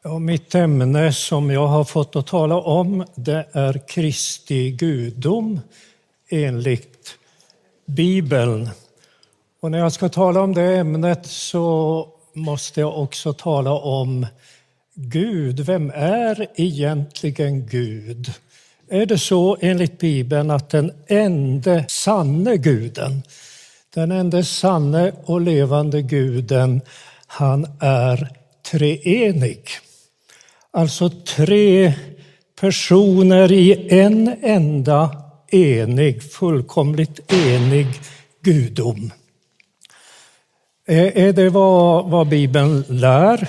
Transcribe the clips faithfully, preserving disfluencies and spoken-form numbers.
Ja, mitt ämne som jag har fått att tala om, det är Kristi gudom enligt Bibeln. Och när jag ska tala om det ämnet så måste jag också tala om Gud. Vem är egentligen Gud? Är det så enligt Bibeln att den enda sanne guden, den enda sanne och levande guden, han är treenig? Alltså tre personer i en enda enig, fullkomligt enig gudom. Är det vad, vad Bibeln lär?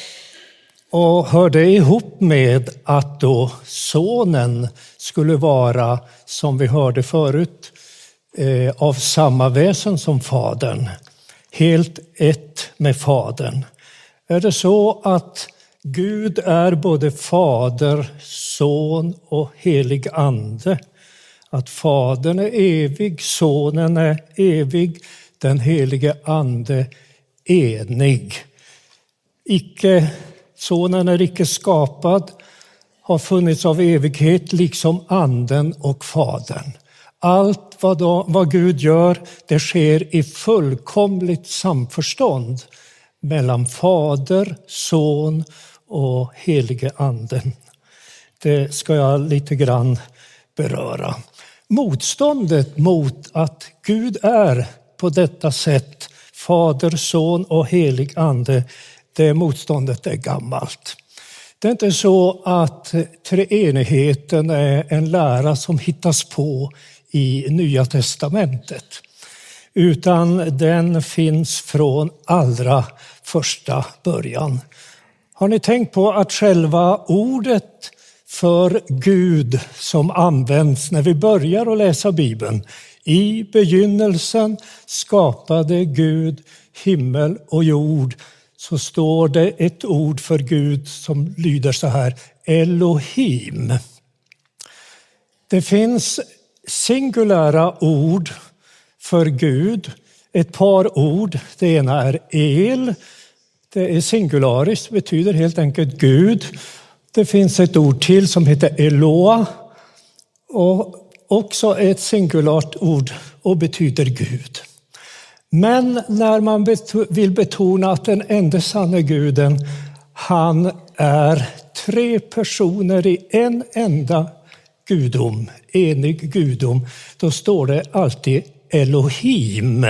Och hör det ihop med att då sonen skulle vara, som vi hörde förut, eh, av samma väsen som fadern. Helt ett med fadern. Är det så att Gud är både fader, son och helig ande? Att fadern är evig, sonen är evig, den helige ande enig. Icke, sonen är icke skapad, har funnits av evighet liksom anden och fadern. Allt vad, då, vad Gud gör, det sker i fullkomligt samförstånd mellan fader, son och helige anden. Det ska jag lite grann beröra. Motståndet mot att Gud är på detta sätt, fader, son och helig ande, det motståndet är gammalt. Det är inte så att treenigheten är en lära som hittas på i Nya testamentet, utan den finns från allra första början. Har ni tänkt på att själva ordet för Gud som används när vi börjar att läsa Bibeln, i begynnelsen skapade Gud himmel och jord, så står det ett ord för Gud som lyder så här: Elohim. Det finns singulära ord för Gud, ett par ord. Det ena är el, det är singularis, betyder helt enkelt Gud. Det finns ett ord till som heter Eloa och också ett singulärt ord och betyder Gud. Men när man vill betona att den enda sanna guden, han är tre personer i en enda gudom, enig gudom, då står det alltid Elohim.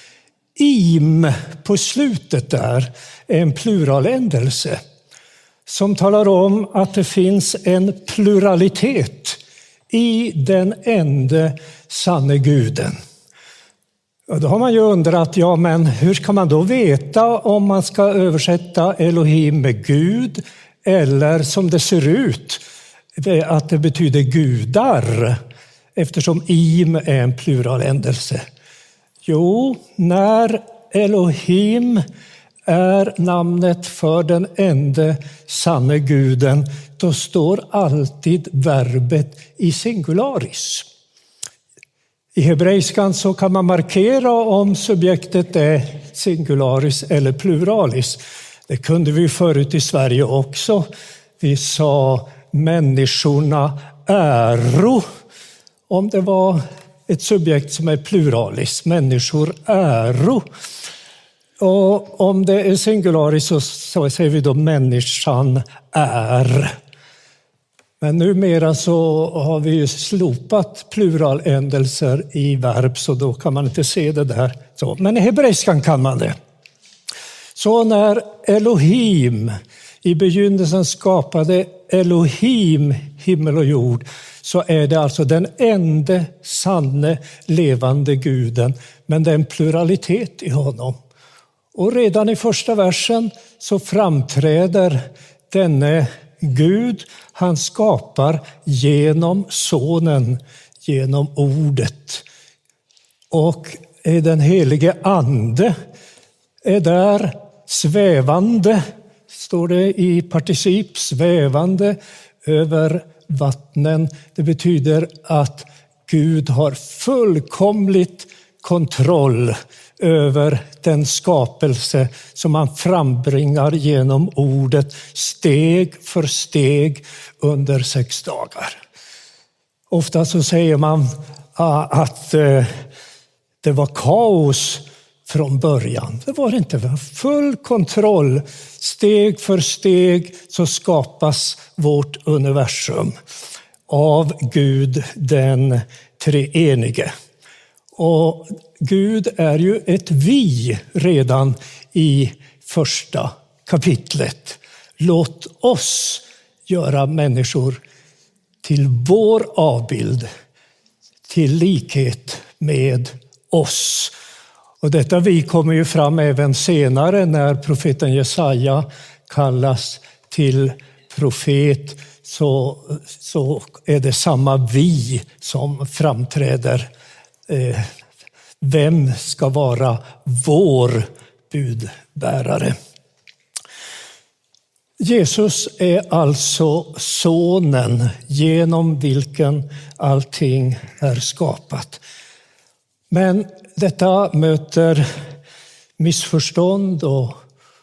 Im på slutet där är en pluraländelse som talar om att det finns en pluralitet i den enda sanna guden. Och då har man ju undrat, ja men hur ska man då veta om man ska översätta Elohim med Gud eller som det ser ut att det betyder gudar, eftersom im är en pluraländelse. Jo, när Elohim är namnet för den enda sanna guden, då står alltid verbet i singularis. I hebreiskan så kan man markera om subjektet är singularis eller pluralis. Det kunde vi förut i Sverige också. Vi sa människorna äro om det var ett subjekt som är pluralis. Människor äro. Och om det är singularis så, så säger vi då människan är. Men numera så har vi ju slopat pluraländelser i verb, så då kan man inte se det där. Så, men i hebreiskan kan man det. Så när Elohim i begynnelsen skapade Elohim himmel och jord, så är det alltså den enda sanne levande guden, men det är en pluralitet i honom. Och redan i första versen så framträder denne Gud, han skapar genom sonen, genom ordet. Och den helige ande är där svävande, står det i particip, svävande över vattnen. Det betyder att Gud har fullkomligt kontroll över den skapelse som han frambringar genom ordet steg för steg under sex dagar. Ofta så säger man att det var kaos från början. Det var det inte. Det var full kontroll. Steg för steg så skapas vårt universum av Gud den treenige. Och Gud är ju ett vi redan i första kapitlet. Låt oss göra människor till vår avbild, till likhet med oss. Och detta vi kommer ju fram även senare när profeten Jesaja kallas till profet, så, så är det samma vi som framträder. Eh, vem ska vara vår budbärare? Jesus är alltså sonen genom vilken allting är skapat. Men detta möter missförstånd och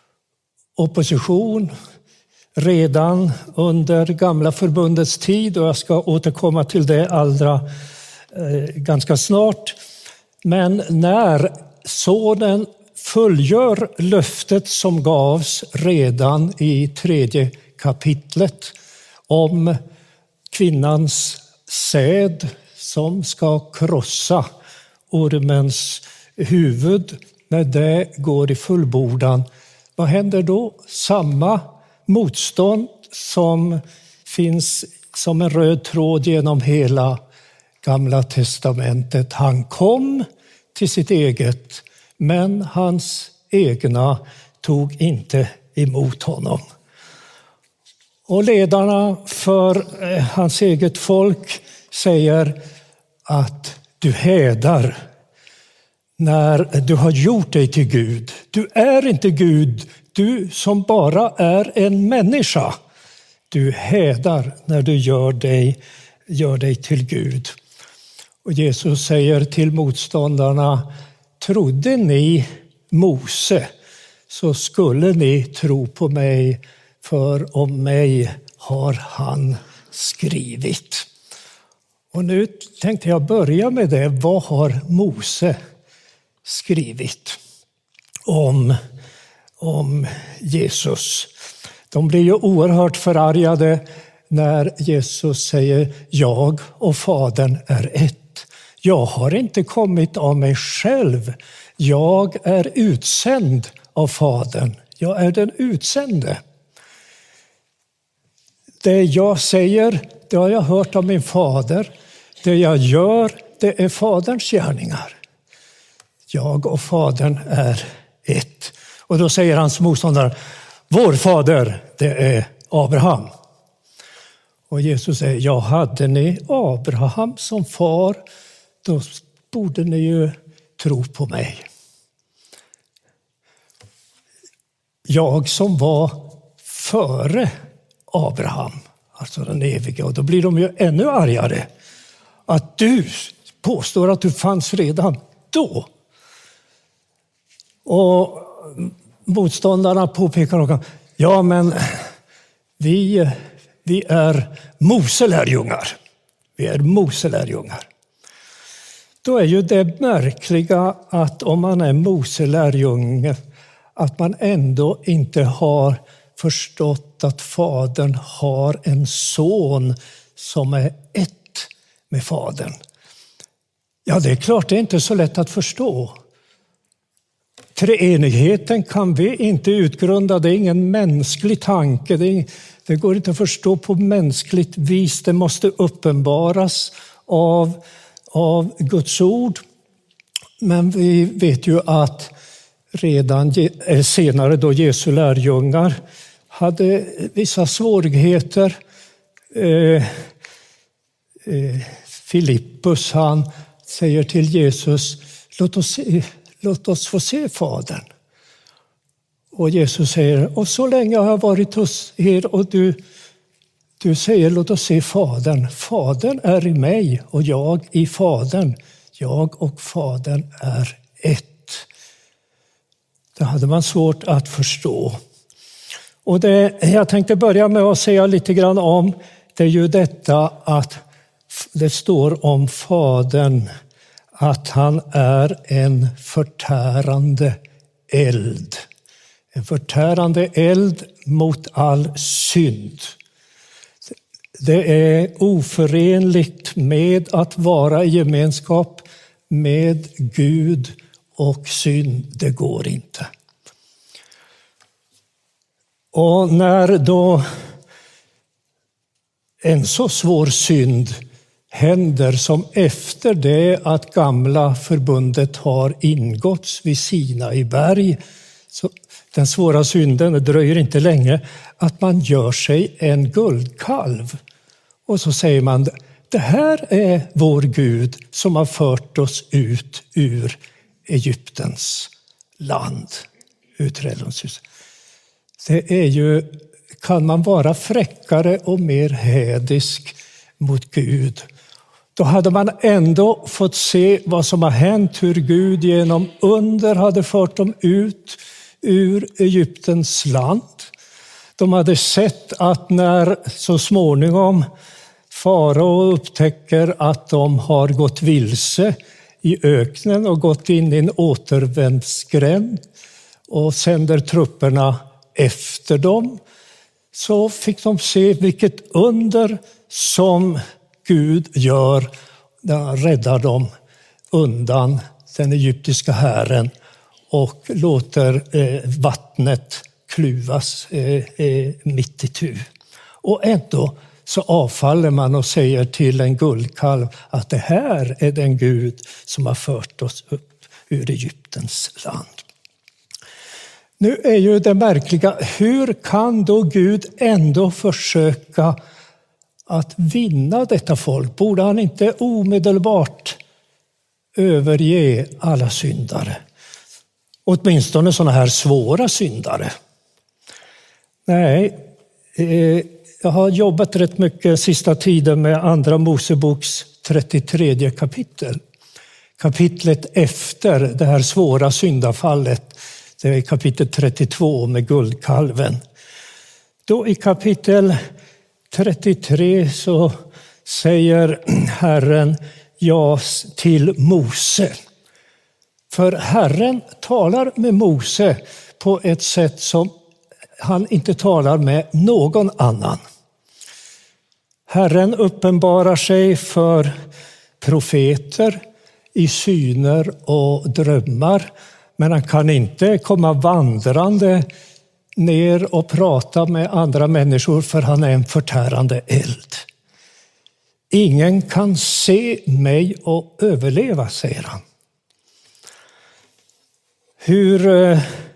opposition redan under gamla förbundets tid, och jag ska återkomma till det allra eh, ganska snart. Men när sonen fullgör löftet som gavs redan i tredje kapitlet om kvinnans säd som ska krossa ormens huvud, när det går i fullbordan, vad händer då? Samma motstånd som finns som en röd tråd genom hela Gamla testamentet. Han kom till sitt eget, men hans egna tog inte emot honom. Och ledarna för hans eget folk säger att du hädar när du har gjort dig till Gud. Du är inte Gud, du som bara är en människa. Du hädar när du gör dig, gör dig till Gud. Och Jesus säger till motståndarna, trodde ni Mose så skulle ni tro på mig, för om mig har han skrivit. Och nu tänkte jag börja med det. Vad har Mose skrivit om, om Jesus? De blir ju oerhört förargade när Jesus säger jag och Fadern är ett. Jag har inte kommit av mig själv. Jag är utsänd av Fadern. Jag är den utsände. Det jag säger, det har jag hört av min fader. Det jag gör, det är Faderns gärningar. Jag och Fadern är ett. Och då säger hans motståndare, vår fader, det är Abraham. Och Jesus säger, ja, hade ni Abraham som far, då borde ni ju tro på mig. Jag som var före Abraham, alltså den eviga, och då blir de ju ännu argare. Att du påstår att du fanns redan då. Och motståndarna påpekar också, ja men vi, vi är Mose-lärjungar. Vi är Mose-lärjungar. Då är ju det märkliga att om man är Mose-lärjunge, att man ändå inte har förstått att Fadern har en son som är ett med Fadern. Ja, det är klart, det är inte så lätt att förstå. Treenigheten kan vi inte utgrunda, det är ingen mänsklig tanke. Det, är, det går inte att förstå på mänskligt vis. Det måste uppenbaras av, av Guds ord. Men vi vet ju att redan senare då Jesu lärjungar hade vissa svårigheter. Eh, eh, Filippus, han säger till Jesus, låt oss, se, låt oss få se Fadern. Och Jesus säger, och så länge har jag varit hos er och du, du säger låt oss se Fadern. Fadern är i mig och jag i Fadern. Jag och Fadern är ett. Det hade man svårt att förstå. Och det jag tänkte börja med att säga lite grann om, det är ju detta att det står om Fadern att han är en förtärande eld. En förtärande eld mot all synd. Det är oförenligt med att vara i gemenskap med Gud och synd. Det går inte. Och när då en så svår synd händer som efter det att gamla förbundet har ingåtts vid Sinai berg, så den svåra synden, det dröjer inte länge, att man gör sig en guldkalv. Och så säger man, det här är vår Gud som har fört oss ut ur Egyptens land, ur trädgårdshuset. Det är ju, kan man vara fräckare och mer hädisk mot Gud, då hade man ändå fått se vad som har hänt, hur Gud genom under hade fört dem ut ur Egyptens land. De hade sett att när så småningom farao upptäcker att de har gått vilse i öknen och gått in i en återvändsgränd och sänder trupperna efter dem, så fick de se vilket under som Gud gör när han räddar dem undan den egyptiska hären och låter eh, vattnet kluvas eh, eh, mitt itu. Och ändå så avfaller man och säger till en guldkalv att det här är den Gud som har fört oss upp ur Egyptens land. Nu är ju det märkliga, hur kan då Gud ändå försöka att vinna detta folk? Borde han inte omedelbart överge alla syndare? Åtminstone sådana här svåra syndare. Nej, eh, jag har jobbat rätt mycket sista tiden med andra Moseboks trettiotredje kapitel. Kapitlet efter det här svåra syndafallet, det är kapitel trettiotvå med guldkalven. Då i kapitel trettiotre så säger Herren ja till Mose. För Herren talar med Mose på ett sätt som han inte talar med någon annan. Herren uppenbarar sig för profeter i syner och drömmar, men han kan inte komma vandrande ner och prata med andra människor, för han är en förtärande eld. Ingen kan se mig och överleva, säger han. Hur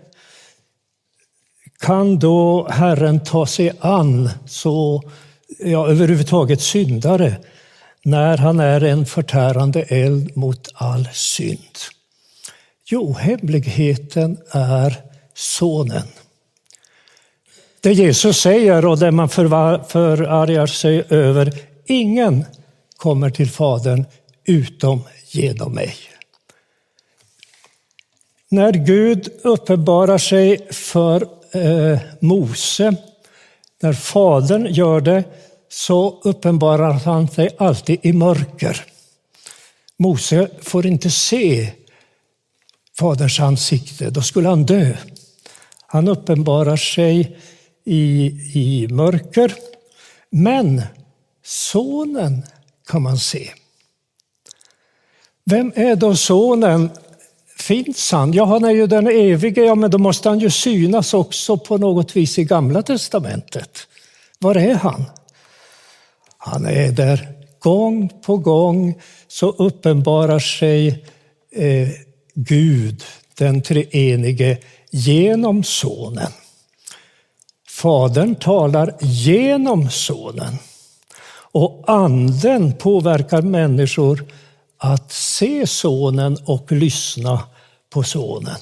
kan då Herren ta sig an så, ja, överhuvudtaget syndare när han är en förtärande eld mot all synd? Jo, hemligheten är sonen. Det Jesus säger och det man förargar sig över, ingen kommer till Fadern utom genom mig. När Gud uppenbarar sig för eh, Mose, när Fadern gör det, så uppenbarar han sig alltid i mörker. Mose får inte se Faderns ansikte, då skulle han dö. Han uppenbarar sig i, i mörker, men sonen kan man se. Vem är då sonen? Finns han? Ja, han är ju den evige, ja, men då måste han ju synas också på något vis i Gamla testamentet. Var är han? Han är där gång på gång, så uppenbarar sig eh, Gud, den treenige, genom sonen. Fadern talar genom sonen. Och anden påverkar människor att se sonen och lyssna på sonen.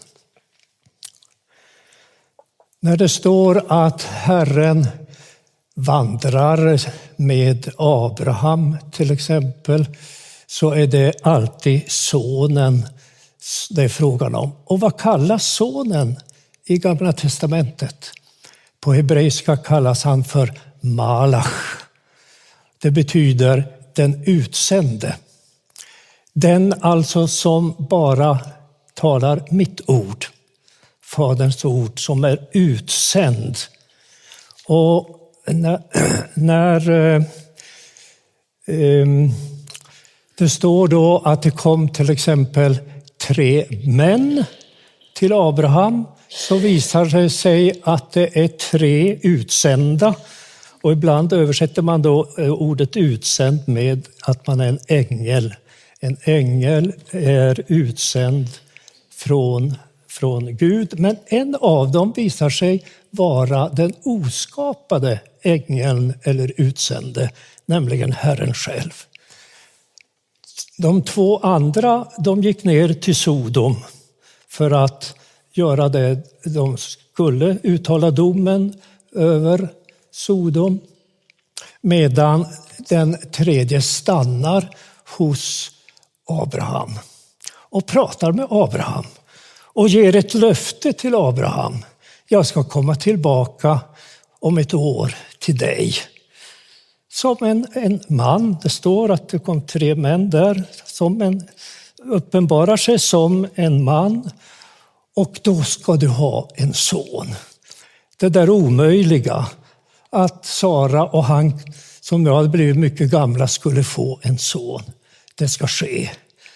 När det står att Herren vandrar med Abraham till exempel, så är det alltid sonen det är frågan om. Och vad kallas sonen i Gamla testamentet? På hebreiska kallas han för Malach. Det betyder den utsände. Den alltså som bara talar mitt ord. Faderns ord som är utsänd. Och när, när eh, eh, det står då att det kom till exempel tre män till Abraham, så visar det sig att det är tre utsända. Och ibland översätter man då ordet utsänd med att man är en ängel. En ängel är utsänd från, från Gud, men en av dem visar sig vara den oskapade ängeln eller utsände, nämligen Herren själv. De två andra, de gick ner till Sodom för att göra det. De skulle uttala domen över Sodom, medan den tredje stannar hos Abraham och pratar med Abraham och ger ett löfte till Abraham. Jag ska komma tillbaka om ett år till dig. Som en, en man, det står att det kom tre män där, som en, uppenbarar sig som en man, och då ska du ha en son. Det där omöjliga, att Sara och han som nu hade blivit mycket gamla skulle få en son. Det ska ske.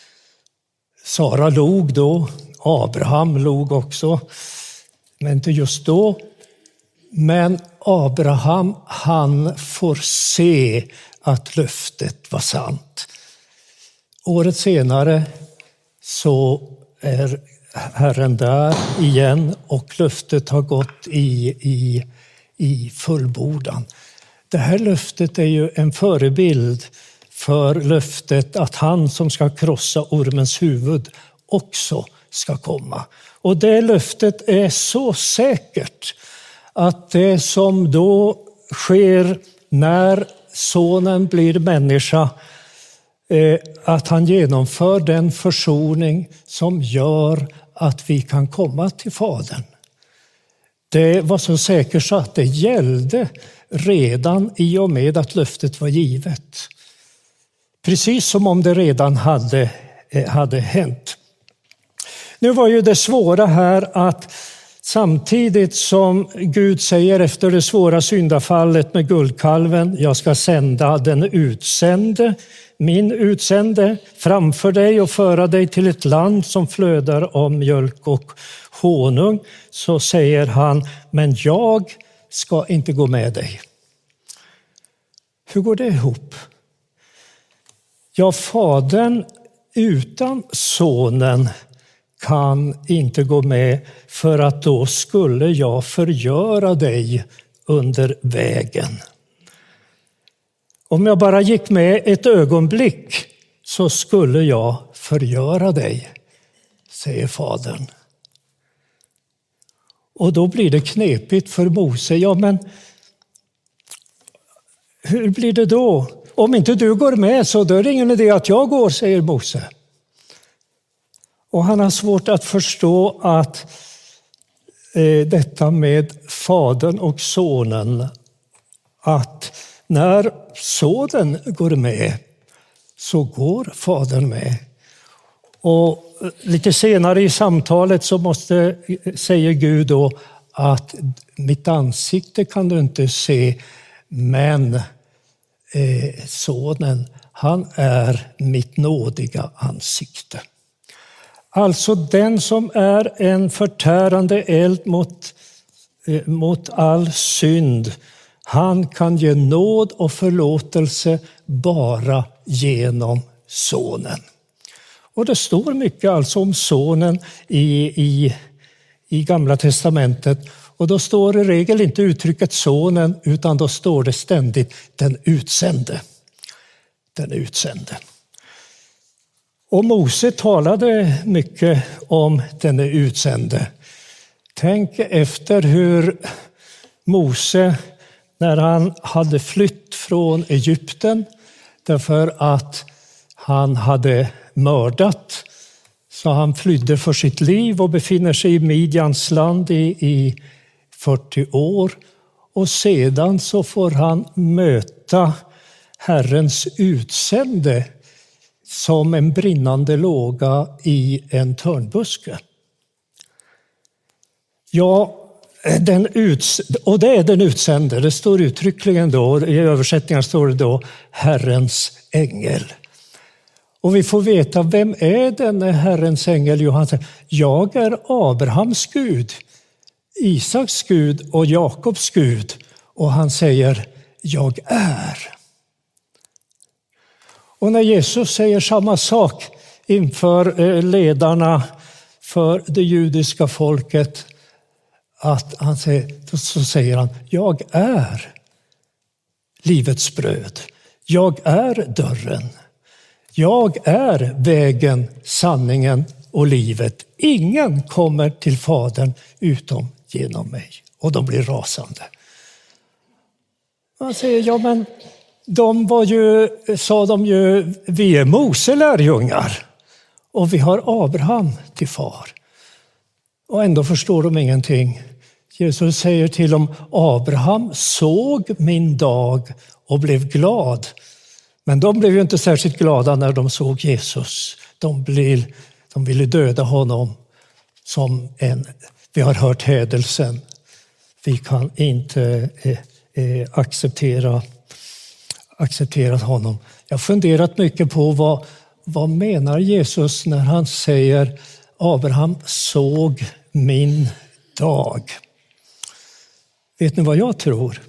Sara log då, Abraham log också, men inte just då. Men Abraham, han får se att löftet var sant. Året senare så är Herren där igen och löftet har gått i, i, i fullbordan. Det här löftet är ju en förebild för löftet att han som ska krossa ormens huvud också ska komma. Och det löftet är så säkert att det som då sker när sonen blir människa, att han genomför den försoning som gör att vi kan komma till Fadern. Det var så säkert så att det gällde redan i och med att löftet var givet. Precis som om det redan hade, hade hänt. Nu var ju det svåra här att samtidigt som Gud säger efter det svåra syndafallet med guldkalven, jag ska sända den utsände, min utsände, framför dig och föra dig till ett land som flödar av mjölk och honung, så säger han, men jag ska inte gå med dig. Hur går det ihop? Ja, Fadern utan sonen kan inte gå med, för att då skulle jag förgöra dig under vägen. Om jag bara gick med ett ögonblick så skulle jag förgöra dig, säger Fadern. Och då blir det knepigt för Mose. Ja, men hur blir det då? Om inte du går med så då är det ingen idé att jag går, säger Mose. Och han har svårt att förstå att eh, detta med Fadern och sonen, att när sonen går med så går Fadern med. Och lite senare i samtalet så måste, säger Gud då, att mitt ansikte kan du inte se, men eh, sonen, han är mitt nådiga ansikte. Alltså den som är en förtärande eld mot, eh, mot all synd, han kan ge nåd och förlåtelse bara genom sonen. Och det står mycket alltså om sonen i, i, i Gamla testamentet. Och då står i regel inte uttrycket sonen, utan då står det ständigt den utsände. Den utsände. Och Mose talade mycket om den utsände. Tänk efter hur Mose, när han hade flytt från Egypten därför att han hade mördat. Så han flydde för sitt liv och befinner sig i Midjans land i, i fyrtio år. Och sedan så får han möta Herrens utsände som en brinnande låga i en törnbuske. Ja, den uts- och det är den utsände. Det står uttryckligen då, i översättningen står det då Herrens ängel. Och vi får veta, vem är denne Herrens ängel? Jo, han säger, jag är Abrahams Gud, Isaks Gud och Jakobs Gud. Och han säger, jag är. Och när Jesus säger samma sak inför ledarna för det judiska folket, att han säger, så säger han, jag är livets bröd. Jag är dörren. Jag är vägen, sanningen och livet. Ingen kommer till Fadern utom genom mig. Och de blir rasande. Man säger, ja men de var ju, sa de ju, vi är Mose lärjungar. Och vi har Abraham till far. Och ändå förstår de ingenting. Jesus säger till dem, Abraham såg min dag och blev glad. Men de blev ju inte särskilt glada när de såg Jesus. De, blev, de ville döda honom som en, vi har hört hädelsen. Vi kan inte eh, eh, acceptera, acceptera honom. Jag har funderat mycket på vad, vad menar Jesus när han säger Abraham såg min dag. Vet ni vad jag tror?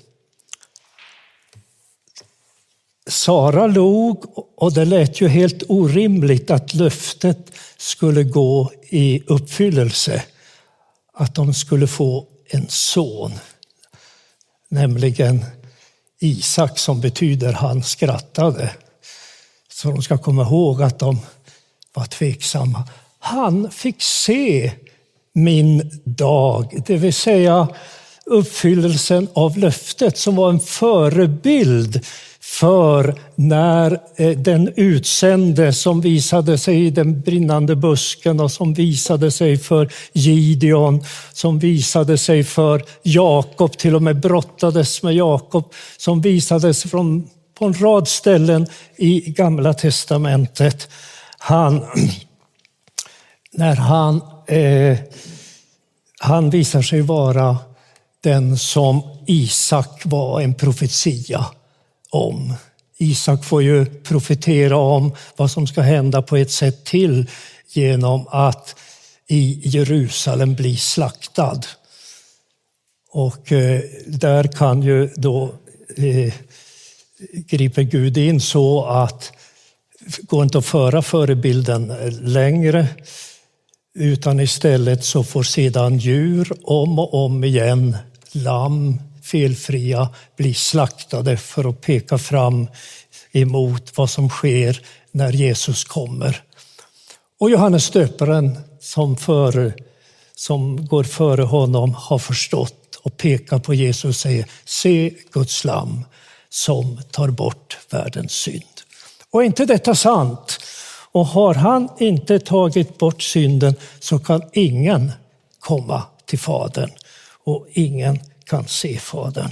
Sara log och det lät ju helt orimligt att löftet skulle gå i uppfyllelse. Att de skulle få en son, nämligen Isak, som betyder han skrattade. Så de ska komma ihåg att de var tveksamma. Han fick se min dag, det vill säga uppfyllelsen av löftet som var en förebild för när den utsände som visade sig i den brinnande busken och som visade sig för Gideon, som visade sig för Jakob, till och med brottades med Jakob, som visades från, på en rad ställen i Gamla testamentet. Han, när han, eh, han visar sig vara den som Isak var en profetia om. Isak får ju profetera om vad som ska hända på ett sätt till genom att i Jerusalem bli slaktad. Och eh, där kan ju då eh, griper Gud in så att går inte att föra förebilden längre, utan istället så får sedan djur om och om igen, lamm, felfria, bli slaktade för att peka fram emot vad som sker när Jesus kommer. Och Johannes döparen som, före, som går före honom har förstått och pekar på Jesus och säger, se Guds lamm som tar bort världens synd. Och är inte detta sant? Och har han inte tagit bort synden så kan ingen komma till Fadern och ingen kan se Fadern.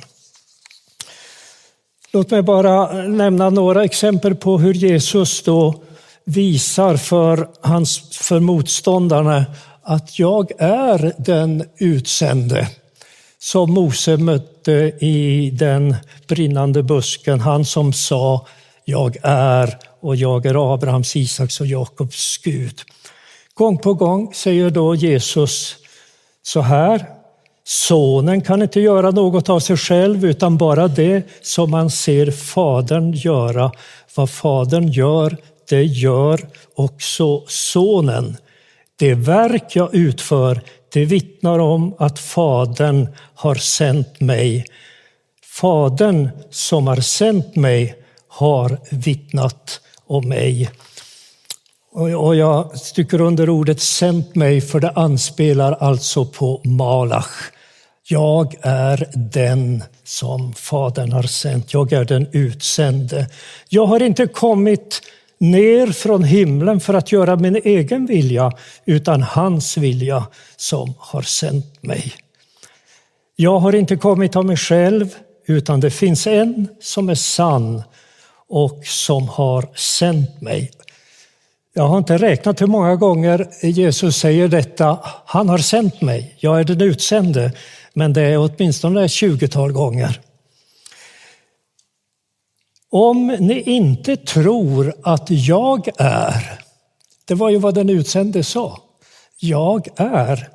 Låt mig bara nämna några exempel på hur Jesus då visar för, hans, för motståndarna att jag är den utsände som Mose mötte i den brinnande busken. Han som sa, jag är och jag är Abrahams, Isaks och Jakobs Gud. Gång på gång säger då Jesus så här, sonen kan inte göra något av sig själv utan bara det som man ser fadern göra. Vad fadern gör, det gör också sonen. Det verk jag utför, det vittnar om att fadern har sänt mig. Fadern som har sänt mig har vittnat om mig. Och jag stycker under ordet sänt mig, för det anspelar alltså på Malach. Jag är den som fadern har sänt. Jag är den utsände. Jag har inte kommit ner från himlen för att göra min egen vilja, utan hans vilja som har sänt mig. Jag har inte kommit av mig själv, utan det finns en som är sann och som har sänt mig. Jag har inte räknat hur många gånger Jesus säger detta. Han har sänt mig, jag är den utsände, men det är åtminstone ett tjugotal gånger. Om ni inte tror att jag är, det var ju vad den utsände sa, jag är,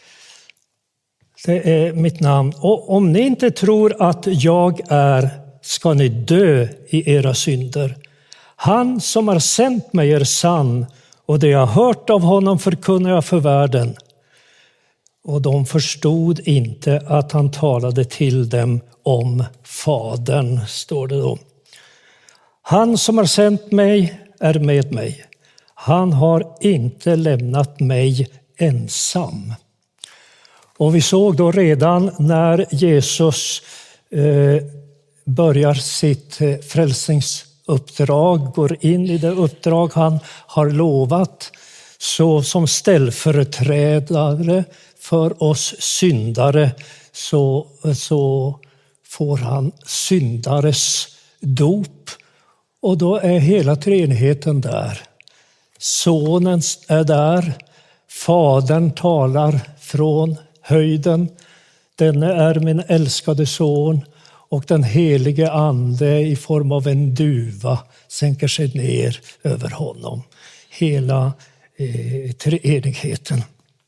det är mitt namn. Och om ni inte tror att jag är, ska ni dö i era synder. Han som har sänt mig är sann, och det jag har hört av honom förkunnar jag för världen. Och de förstod inte att han talade till dem om Fadern, står det då. Han som har sänt mig är med mig. Han har inte lämnat mig ensam. Och vi såg då redan när Jesus eh, börjar sitt frälsningsuppdrag, går in i det uppdrag han har lovat, så som ställföreträdare för oss syndare så, så får han syndares dop. Och då är hela treenigheten där. Sonen är där, Fadern talar från höjden. Denne är min älskade son, och den helige ande i form av en duva sänker sig ner över honom. Hela eh, treenigheten.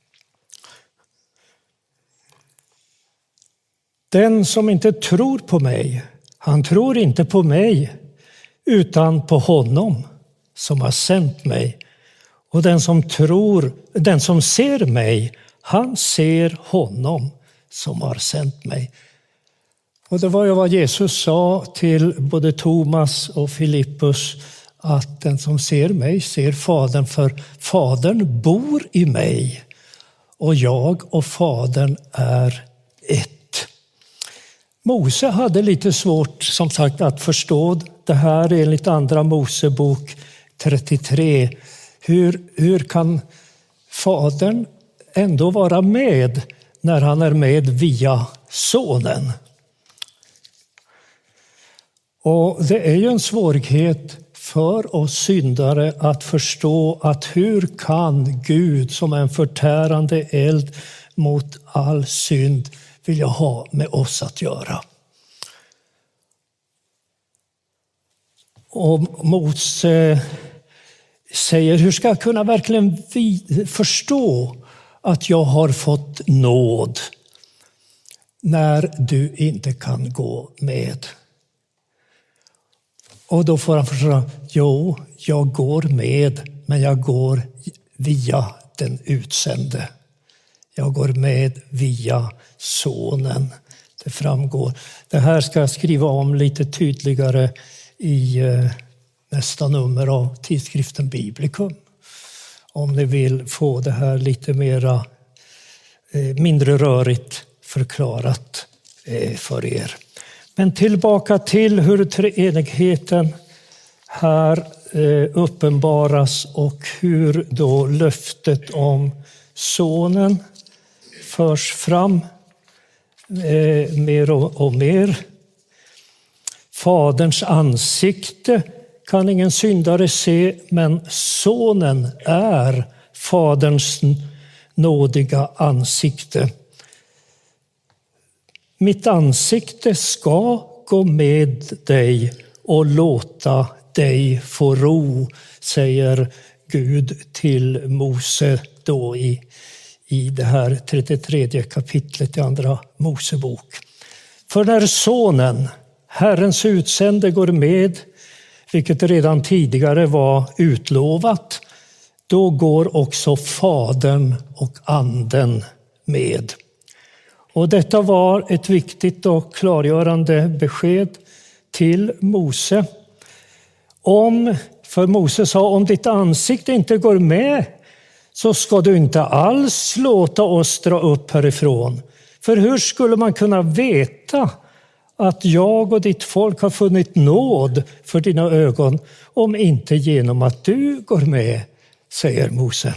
Den som inte tror på mig, han tror inte på mig utan på honom som har sänt mig. Och den som tror, den som ser mig, han ser honom som har sänt mig. Och det var ju vad Jesus sa till både Thomas och Filippus, att den som ser mig ser Fadern, för Fadern bor i mig och jag och Fadern är ett. Mose hade lite svårt, som sagt, att förstå det här enligt andra Mosebok trettiotre. Hur, hur kan Fadern ändå vara med när han är med via sonen? Och det är ju en svårighet för oss syndare att förstå att hur kan Gud som är en förtärande eld mot all synd vilja ha med oss att göra. Och Mose säger, hur ska jag kunna verkligen förstå att jag har fått nåd när du inte kan gå med? Och då får han förstå, jo, jag går med, men jag går via den utsände. Jag går med via sonen. Det framgår. Det här ska jag skriva om lite tydligare i nästa nummer av tidskriften Biblicum. Om ni vill få det här lite mera, mindre rörigt förklarat för er. Men tillbaka till hur treenigheten här uppenbaras och hur då löftet om sonen förs fram eh, mer och, och mer. Faderns ansikte kan ingen syndare se, men sonen är faderns nådiga ansikte. Mitt ansikte ska gå med dig och låta dig få ro, säger Gud till Mose då i i det här trettiotredje kapitlet i andra Mosebok. För när sonen, Herrens utsände, går med, vilket redan tidigare var utlovat, då går också Fadern och Anden med. Och detta var ett viktigt och klargörande besked till Mose. Om, för Mose sa, om ditt ansikte inte går med, så ska du inte alls låta oss dra upp härifrån. För hur skulle man kunna veta att jag och ditt folk har funnit nåd för dina ögon, om inte genom att du går med, säger Mose.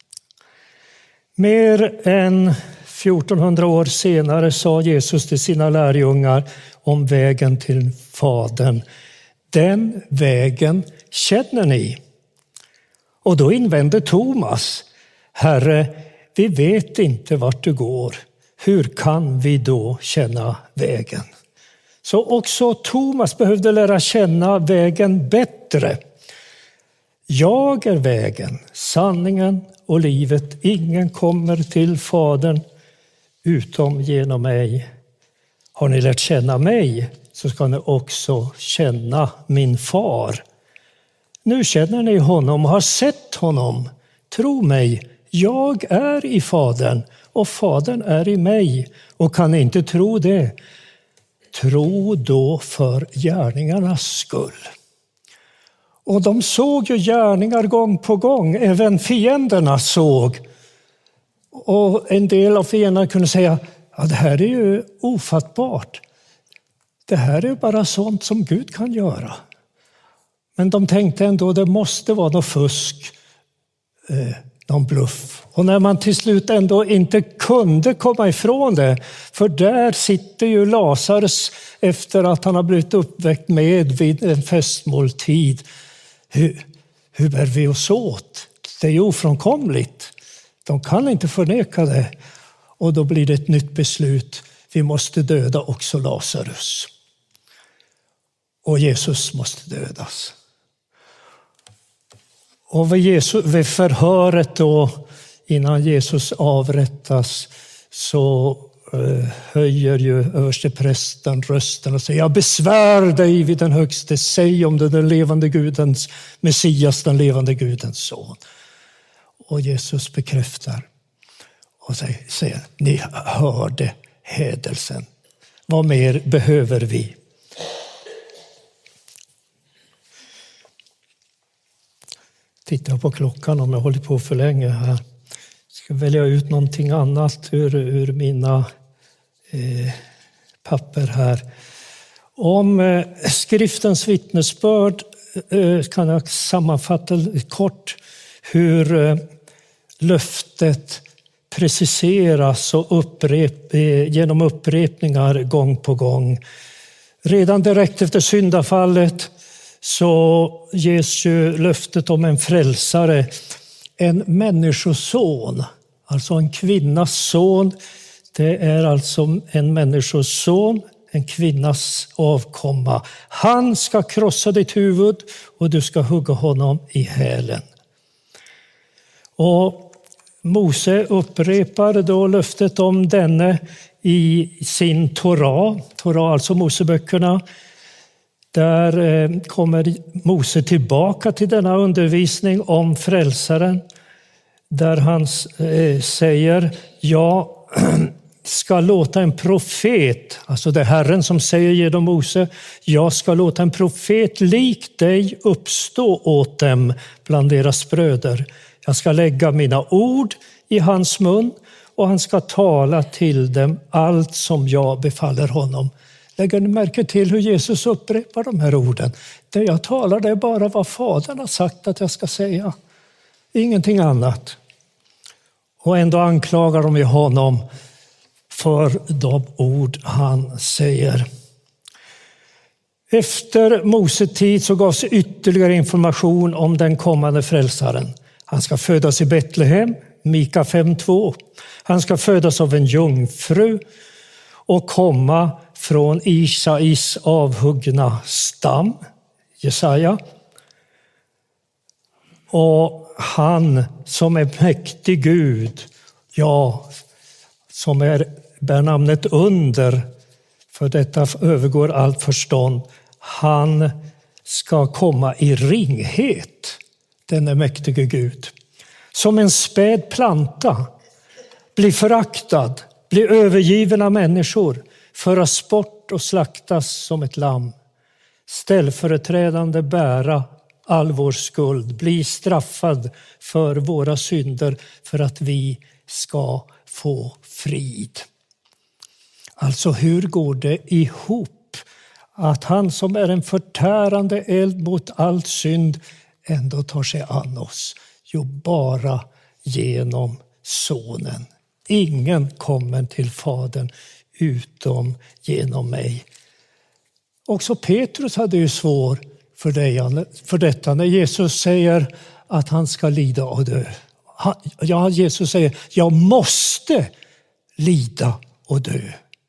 Mer än fjortonhundra år senare sa Jesus till sina lärjungar om vägen till Fadern. Den vägen känner ni. Och då invände Thomas, Herre, vi vet inte vart du går. Hur kan vi då känna vägen? Så också Thomas behövde lära känna vägen bättre. Jag är vägen, sanningen och livet. Ingen kommer till Fadern utom genom mig. Har ni lärt känna mig, så ska ni också känna min far. Nu känner ni honom och har sett honom. Tro mig, jag är i Fadern och Fadern är i mig. Och kan ni inte tro det, tro då för gärningarnas skull. Och de såg ju gärningar gång på gång, även fienderna såg. Och en del av fienderna kunde säga, ja, det här är ju ofattbart. Det här är bara sånt som Gud kan göra. Men de tänkte ändå, det måste vara något fusk, eh, någon bluff. Och när man till slut ändå inte kunde komma ifrån det, för där sitter ju Lazarus efter att han har blivit uppväckt med vid en festmåltid. Hur, hur bär vi oss åt? Det är ju ofrånkomligt. De kan inte förneka det. Och då blir det ett nytt beslut. Vi måste döda också Lazarus. Och Jesus måste dödas. Och vid, Jesus, vid förhöret då, innan Jesus avrättas, så eh, höjer ju översteprästen rösten och säger, jag besvär dig vid den högste, säg om det den levande Gudens Messias, den levande Gudens son. Och Jesus bekräftar och säger, säger ni hörde hädelsen. Vad mer behöver vi? Titta på klockan om jag håller på för länge här. Jag ska välja ut någonting annat ur, ur mina eh, papper här. Om eh, skriftens vittnesbörd eh, kan jag sammanfatta kort hur eh, löftet preciseras och upprep, eh, genom upprepningar gång på gång. Redan direkt efter syndafallet så ges ju löftet om en frälsare, en människoson, alltså en kvinnas son. Det är alltså en människoson, en kvinnas avkomma. Han ska krossa ditt huvud och du ska hugga honom i hälen. Och Mose upprepar då löftet om denne i sin Torah, Torah alltså Moseböckerna. Där kommer Mose tillbaka till denna undervisning om frälsaren. Där han säger, jag ska låta en profet, alltså det är Herren som säger genom Mose, jag ska låta en profet lik dig uppstå åt dem bland deras bröder. Jag ska lägga mina ord i hans mun och han ska tala till dem allt som jag befaller honom. Lägger ni märke till hur Jesus upprepar de här orden? Det jag talar det är bara vad Fadern har sagt att jag ska säga. Ingenting annat. Och ändå anklagar de ju honom för de ord han säger. Efter Mose tid så gavs ytterligare information om den kommande frälsaren. Han ska födas i Betlehem, Mika fem två. Han ska födas av en jungfru och komma från Isais avhuggna stam, Jesaja. Och han som är mäktig Gud, ja, som är, bär namnet under, för detta övergår allt förstånd, han ska komma i ringhet, den är mäktige Gud. Som en späd planta, bli föraktad, bli övergiven av människor, föras bort och slaktas som ett lamm. Ställföreträdande bära all vår skuld, bli straffad för våra synder för att vi ska få frid. Alltså hur går det ihop att han som är en förtärande eld mot all synd ändå tar sig an oss. Jo, bara genom Sonen. Ingen kommer till Fadern utom genom mig. Också Petrus hade ju svår för, det, för detta när Jesus säger att han ska lida och dö. Han, ja, Jesus säger, jag måste lida och dö.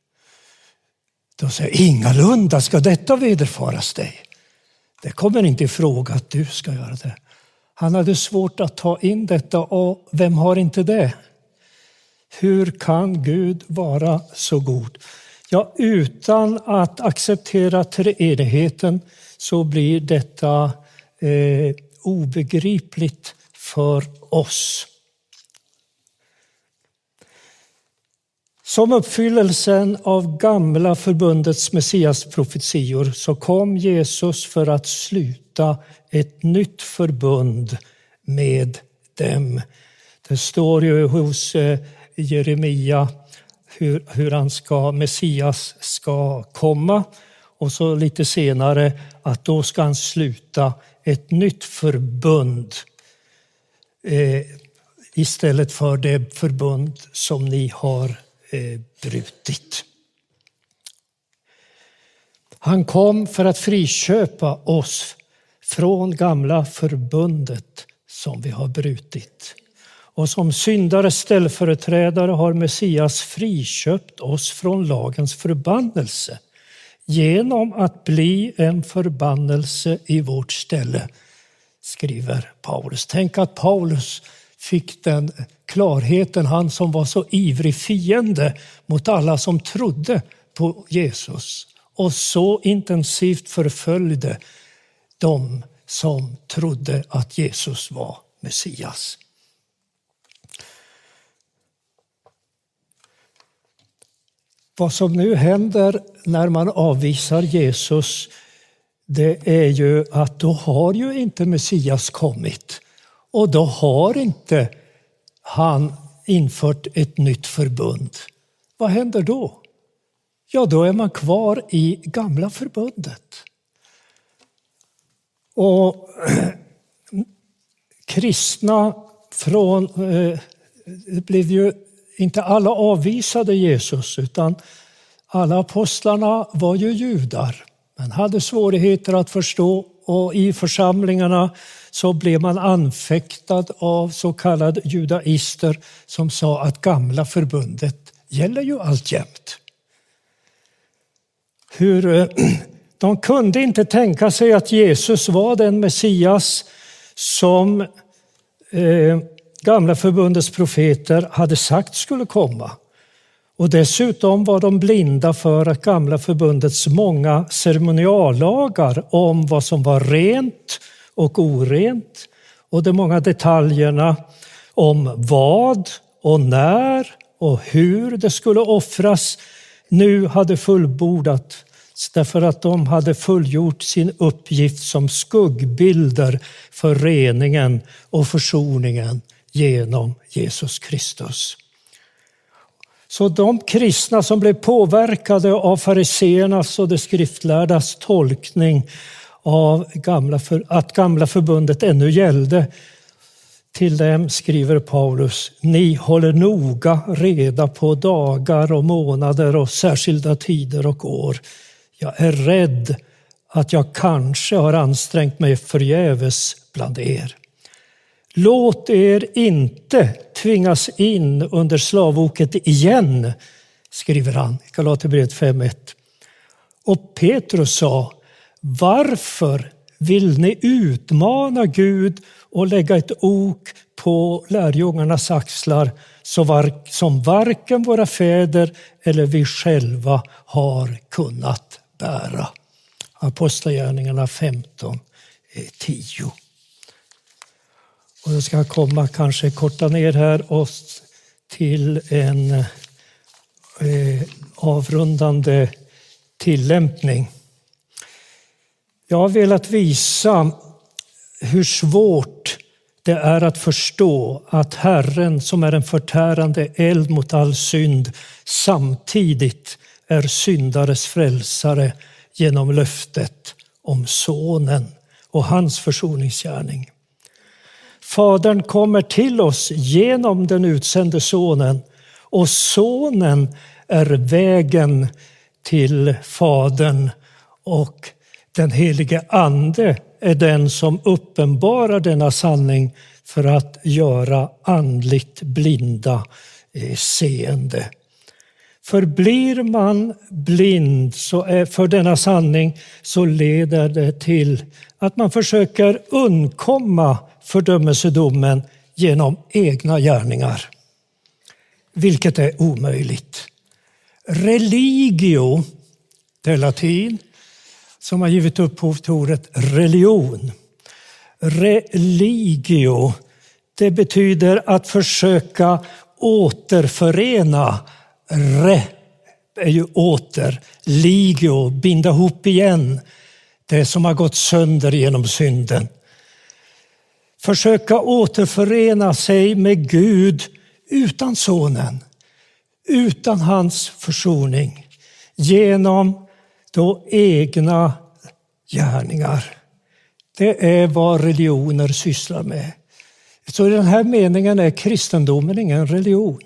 Då säger ingalunda ska detta vederfaras dig. Det kommer inte i fråga att du ska göra det. Han hade svårt att ta in detta, och vem har inte det? Hur kan Gud vara så god? Ja, utan att acceptera treenigheten så blir detta eh, obegripligt för oss. Som uppfyllelsen av gamla förbundets messiasprofetior så kom Jesus för att sluta ett nytt förbund med dem. Det står ju hos Jeremia hur, hur han ska, Messias ska komma, och så lite senare att då ska han sluta ett nytt förbund eh, istället för det förbund som ni har eh, brutit. Han kom för att friköpa oss från gamla förbundet som vi har brutit. Och som syndares ställföreträdare har Messias friköpt oss från lagens förbannelse genom att bli en förbannelse i vårt ställe, skriver Paulus. Tänk att Paulus fick den klarheten, han som var så ivrig fiende mot alla som trodde på Jesus och så intensivt förföljde de som trodde att Jesus var Messias. Vad som nu händer när man avvisar Jesus, det är ju att då har ju inte Messias kommit. Och då har inte han infört ett nytt förbund. Vad händer då? Ja, då är man kvar i gamla förbundet. Och kristna från, eh, det blev ju inte alla avvisade Jesus, utan alla apostlarna var ju judar. Man hade svårigheter att förstå, och i församlingarna så blev man anfäktad av så kallade judaister som sa att gamla förbundet gäller ju alltjämt. Hur, de kunde inte tänka sig att Jesus var den Messias som eh, gamla förbundets profeter hade sagt skulle komma. Och dessutom var de blinda för att gamla förbundets många ceremoniallagar om vad som var rent och orent och de många detaljerna om vad och när och hur det skulle offras nu hade fullbordat, därför att de hade fullgjort sin uppgift som skuggbilder för reningen och försoningen genom Jesus Kristus. Så de kristna som blev påverkade av fariseernas och de skriftlärdas tolkning av gamla för, att gamla förbundet ännu gällde, till dem skriver Paulus: ni håller noga reda på dagar och månader och särskilda tider och år. Jag är rädd att jag kanske har ansträngt mig förgäves bland er. Låt er inte tvingas in under slavoket igen, skriver han i Galaterbrevet fem ett. Och Petrus sa: varför vill ni utmana Gud och lägga ett ok på lärjungarnas axlar som varken våra fäder eller vi själva har kunnat bära? Apostlagärningarna femton tio. Och jag ska komma kanske korta ner här och till en eh, avrundande tillämpning. Jag har velat visa hur svårt det är att förstå att Herren, som är en förtärande eld mot all synd, samtidigt är syndares frälsare genom löftet om sonen och hans försoningsgärning. Fadern kommer till oss genom den utsände sonen, och sonen är vägen till Fadern, och den helige ande är den som uppenbarar denna sanning för att göra andligt blinda seende. För blir man blind så är för denna sanning, så leder det till att man försöker undkomma fördömelsedomen genom egna gärningar, vilket är omöjligt. Religio, det är latin, som har givit upphov till ordet religion. Religio, det betyder att försöka återförena. Re är ju åter, ligio, binda ihop igen det som har gått sönder genom synden. Försöka återförena sig med Gud utan sonen, utan hans försoning, genom då egna gärningar. Det är vad religioner sysslar med. Så i den här meningen är kristendomen ingen religion.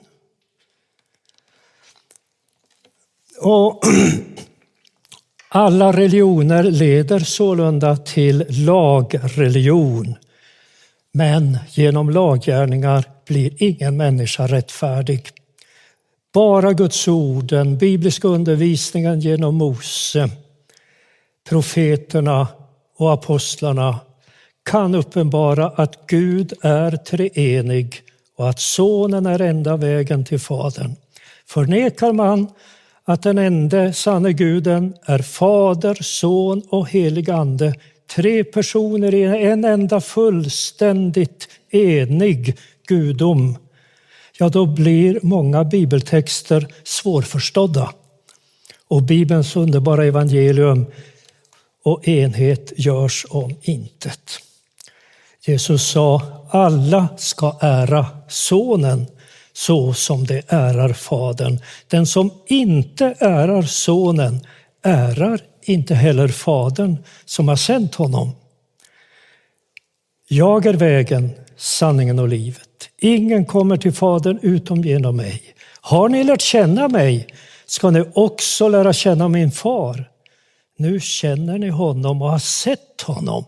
Och alla religioner leder sålunda till lagreligion. Men genom laggärningar blir ingen människa rättfärdig. Bara Guds ord, den bibliska undervisningen genom Mose, profeterna och apostlarna kan uppenbara att Gud är treenig och att sonen är enda vägen till Fadern. Förnekar man att den enda sanne guden är Fader, Son och helig ande, tre personer i en enda fullständigt enig gudom, ja då blir många bibeltexter svårförstådda. Och Bibelns underbara evangelium och enhet görs om intet. Jesus sa, alla ska ära sonen så som det ärar Fadern. Den som inte ärar sonen ärar inte heller Fadern som har sänt honom. Jag är vägen, sanningen och livet. Ingen kommer till Fadern utom genom mig. Har ni lärt känna mig ska ni också lära känna min far. Nu känner ni honom och har sett honom.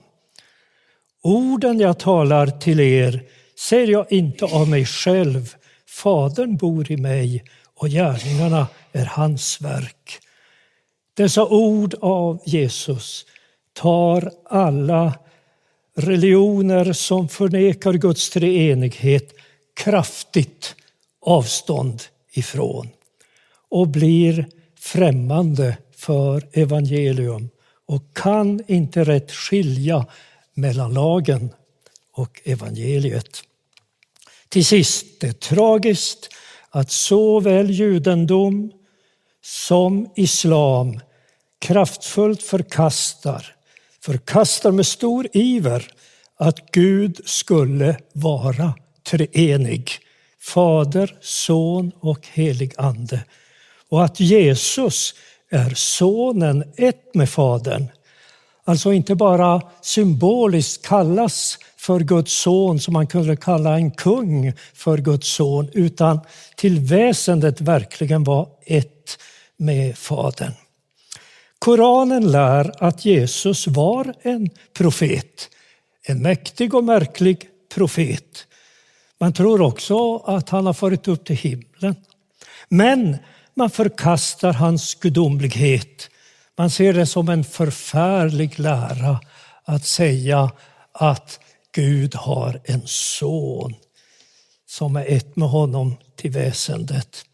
Orden jag talar till er säger jag inte av mig själv. Fadern bor i mig och gärningarna är hans verk. Dessa ord av Jesus tar alla religioner som förnekar Guds treenighet kraftigt avstånd ifrån och blir främmande för evangelium och kan inte rätt skilja mellan lagen och evangeliet. Till sist, det är tragiskt att såväl judendom som islam kraftfullt förkastar, förkastar med stor iver att Gud skulle vara treenig, Fader, Son och helig ande. Och att Jesus är sonen ett med Fadern. Alltså inte bara symboliskt kallas för Guds son som man kunde kalla en kung för Guds son, utan till väsendet verkligen var ett med Fadern. Koranen lär att Jesus var en profet, en mäktig och märklig profet. Man tror också att han har farit upp till himlen. Men man förkastar hans gudomlighet. Man ser det som en förfärlig lära att säga att Gud har en son som är ett med honom till väsendet.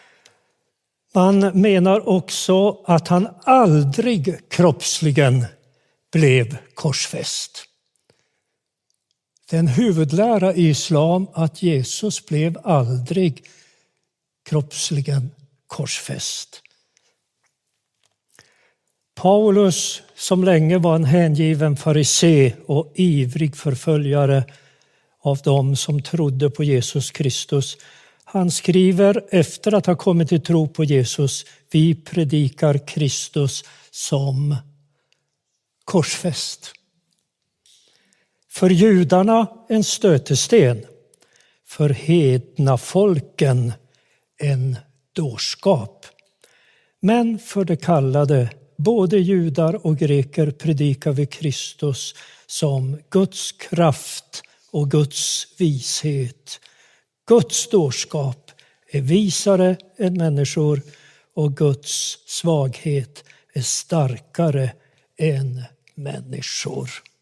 Man menar också att han aldrig kroppsligen blev korsfäst. Det är en huvudlära i islam att Jesus blev aldrig kroppsligen korsfäst. Paulus, som länge var en hängiven farisé och ivrig förföljare av dem som trodde på Jesus Kristus, han skriver efter att ha kommit till tro på Jesus: vi predikar Kristus som korsfäst. För judarna en stötesten, för hedna folken en dårskap. Men för de kallade, både judar och greker, predikar vi Kristus som Guds kraft och Guds vishet. Guds dårskap är visare än människor och Guds svaghet är starkare än människor.